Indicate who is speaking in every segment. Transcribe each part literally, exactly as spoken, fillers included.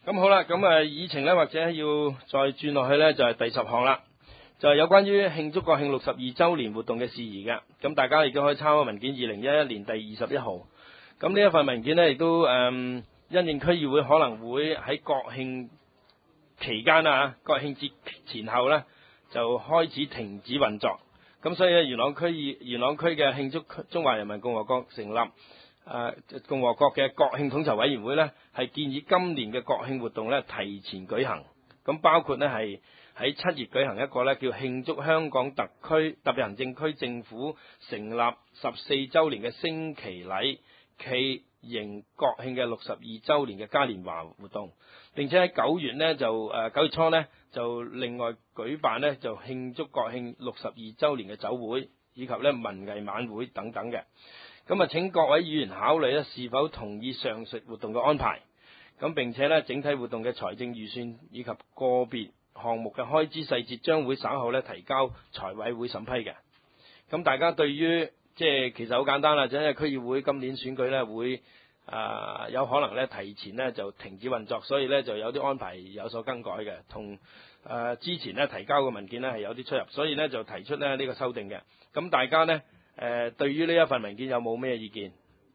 Speaker 1: 咁好啦，咁啊議程咧或者要再轉落去咧，就係第十項啦，就係有關於慶祝國慶六十二週年活動嘅事宜嘅。咁大家亦都可以參考文件二零一一年第二十一號。咁呢一份文件呢，亦都誒、嗯、因應區議會可能會喺國慶期間啊，國慶節前後呢，就開始停止運作。咁所以咧，元朗區議元朗區嘅慶祝中華人民共和國成立誒、呃、共和國嘅國慶統籌委員會呢，係建議今年嘅國慶活動呢提前舉行。咁包括呢係喺七月舉行一個呢叫慶祝香港特區特別行政區政府成立十四週年嘅升旗禮暨迎國慶嘅六十二週年嘅嘉年華活動。並且喺九月呢，就誒九月初呢，就另外舉辦呢就慶祝國慶六十二週年嘅酒會以及呢文藝晚會等等嘅。咁啊，請各位議員考慮咧是否同意上述活動嘅安排。咁並且咧，整體活動嘅財政預算以及個別項目嘅開支細節將會稍後咧提交財委會審批嘅。咁大家對於即係其實好簡單啦，因為區議會今年選舉咧會啊、呃、有可能咧提前咧就停止運作，所以咧就有啲安排有所更改嘅，同誒、呃、之前咧提交嘅文件咧係有啲出入，所以咧就提出咧呢、這個修訂嘅。咁大家呢。誒、呃，對於呢一份文件有冇咩意見？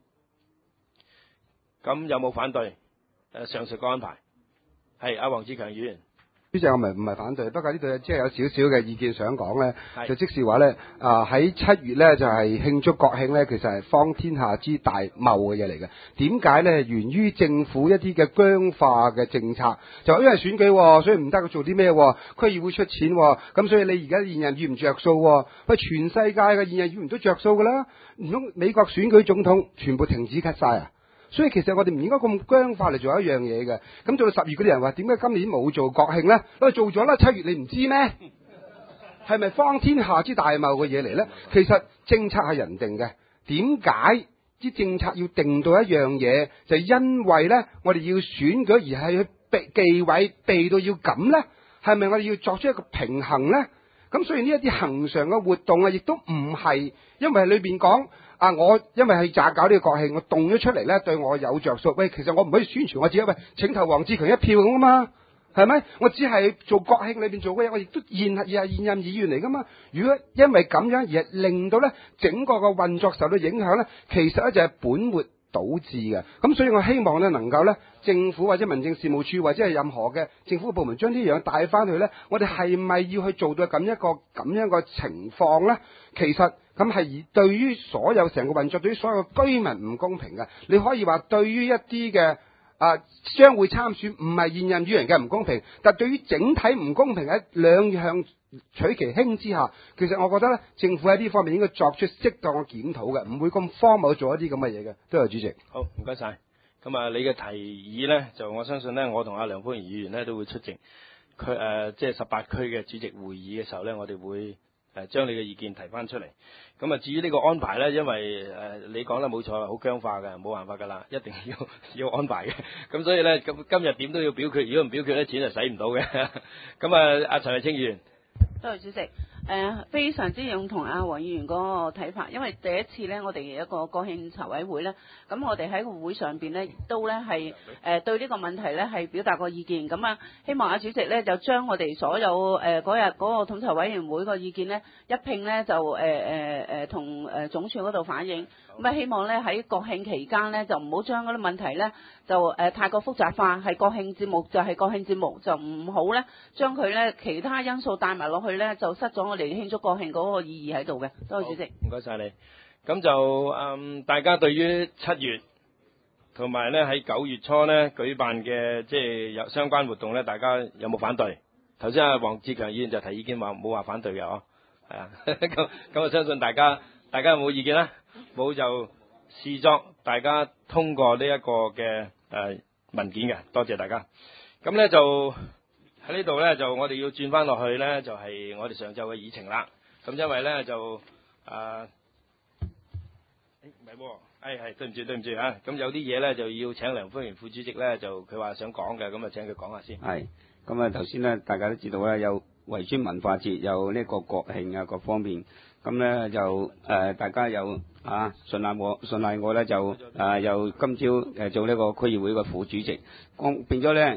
Speaker 1: 咁有冇反對？誒、呃，上述個安排係阿黃志強議員。
Speaker 2: 主席，我唔係唔係反對，不過呢度即係有少少嘅意見想講咧，就即是話咧，啊喺七月咧就係、是、慶祝國慶咧，其實係方天下之大謬嘅嘢嚟嘅。點解咧？源於政府一啲嘅僵化嘅政策，就因為選舉，所以唔得佢做啲咩，區議會出錢，咁所以你而家現任議員着數，喂，全世界嘅現任議員都着數噶啦，唔通美國選舉總統全部停止 cut 晒啊？所以其實我哋唔應該咁僵化嚟做一樣嘢嘅。咁到到十月嗰啲人話點解今年冇做國慶咧？因為做咗啦，七月你唔知咩？係咪方天下之大謬嘅嘢嚟咧？其實政策係人定嘅。點解啲政策要定到一樣嘢？就係因為咧，我哋要選舉而係去避忌諱避到要咁咧？係咪我哋要作出一個平衡咧？咁所以呢一啲恆常嘅活動啊，亦都唔係因為裏邊講。啊！我因為係詐搞呢個國慶，我動咗出嚟咧，對我有着數。喂，其實我唔可以宣傳我自己，喂，請投黃志強一票咁啊嘛，係咪？我只係做國慶裏邊做嘅嘢，我亦都現係現任議員嚟噶嘛。如果因為咁樣而係令到咧整個個運作受到影響咧，其實咧就係本末倒置嘅。咁所以我希望咧能夠咧政府或者民政事務處或者係任何嘅政府部門將呢樣帶翻去咧，我哋係咪要去做到咁一個咁樣嘅情況咧？其實咁係對於所有成個運作，對於所有居民唔公平嘅。你可以話對於一啲嘅啊將會參選唔係現任議員嘅唔公平，但對於整體唔公平喺兩項取其輕之下，其實我覺得咧政府喺呢方面應該作出適當嘅檢討嘅，唔會咁荒謬做一啲咁嘅嘢嘅。多謝主席。
Speaker 1: 好，唔該晒。咁啊，你嘅提議咧，就我相信咧，我同阿梁福賢議員咧都會出席佢誒即係十八區嘅主席會議嘅時候咧，我哋會。誒將你嘅意見提翻出嚟，咁啊至於呢個安排呢，因為誒、呃、你講得冇錯，好僵化嘅，冇辦法㗎啦，一定要要安排嘅。咁所以呢，咁今日點都要表決，如果唔表決呢，錢就使唔到嘅。咁啊，阿陳慧清議員，
Speaker 3: 多謝主席。誒、呃、非常之認同阿黃議員嗰個睇法，因為第一次呢，我哋一個國慶籌委會呢，咁我哋喺個會上邊呢，都呢係誒對呢個問題呢係表達過意見，咁啊希望阿主席呢，就將我哋所有誒嗰日嗰個統籌委員會個意見呢，一併呢就誒誒誒同誒總署嗰度反映，咁啊希望呢喺國慶期間呢，就唔好將嗰啲問題呢，就誒、呃、太過複雜化，係國慶節目就係國慶節目，就唔好呢將佢呢其他因素帶埋落去呢，就失咗我哋慶祝國慶嗰個意義喺度嘅。多謝主席。
Speaker 1: 唔該晒你。咁就嗯，大家對於七月同埋咧喺九月初咧舉辦嘅即係有相關活動咧，大家有冇反對？頭先阿黃志強議員就提意見話冇話反對嘅嗬，係啊。咁咁我相信大家大家有冇意見咧？冇就視作大家通過呢一個嘅誒、呃、文件嘅。多謝大家。咁咧就。喺呢度咧就我哋要轉翻落去咧就係、是、我哋上晝嘅議程啦。咁因為咧就誒，誒唔係喎，誒係對唔住對唔住啊。咁有啲嘢咧就要請梁福賢副主席咧就佢話想講嘅，咁啊請佢講下先。
Speaker 4: 係，咁啊頭先咧大家都知道咧有圍村文化節，有呢個國慶啊各方面，咁咧就誒、呃、大家有啊順賴我順賴我咧就誒又、呃、今朝誒做呢個區議會嘅副主席，講變咗咧。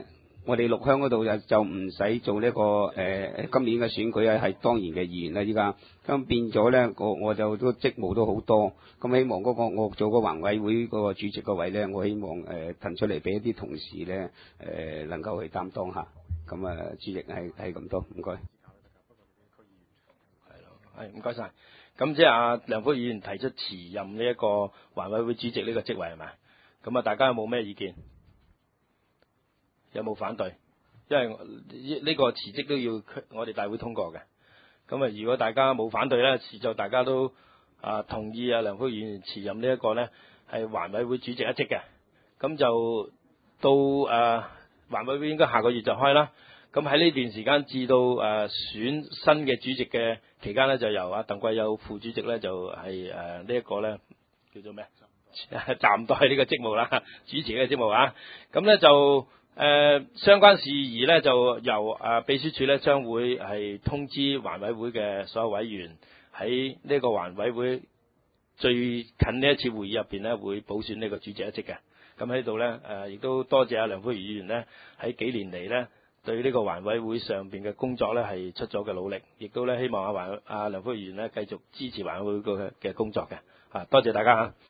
Speaker 4: 我哋六鄉嗰度就就唔使做呢、這個誒、呃、今年嘅選舉啊，係當然嘅議員啦依家，咁變咗咧，我我就都職務都好多，咁希望嗰、那個我做個環委會嗰個主席個位咧，我希望誒騰、呃、出嚟俾一啲同事咧誒、呃、能夠去擔當下，咁啊主席係係咁多，唔該。
Speaker 1: 係咯，係唔該晒。咁即係阿梁福議員提出辭任呢一個環委會主席呢個職位係咪？咁啊，大家有冇咩意見？有冇反對？因為呢個辭職都要我哋大會通過嘅。咁啊，如果大家冇反對咧，辭就大家都啊同意啊梁福議員辭任呢一個咧係環委會主席一職嘅。咁就到誒環委會應該下個月就開啦。咁喺呢段時間至到誒、呃、選新嘅主席嘅期間咧，就由阿鄧桂友副主席咧就係誒呢一個咧叫做咩？暫代呢個職務啦，主持呢個職務啊。咁咧就誒、呃、相關事宜咧就由誒、呃、秘書處咧將會係通知環委會嘅所有委員喺呢個環委會最近呢一次會議入邊咧會補選呢個主席一職嘅。咁喺度咧誒亦都多謝阿梁福議員咧喺幾年嚟咧，對呢個環委會上邊嘅工作咧係出咗嘅努力，亦都咧希望阿環阿梁福議員咧繼續支持環委會嘅嘅工作嘅，啊多謝大家嚇。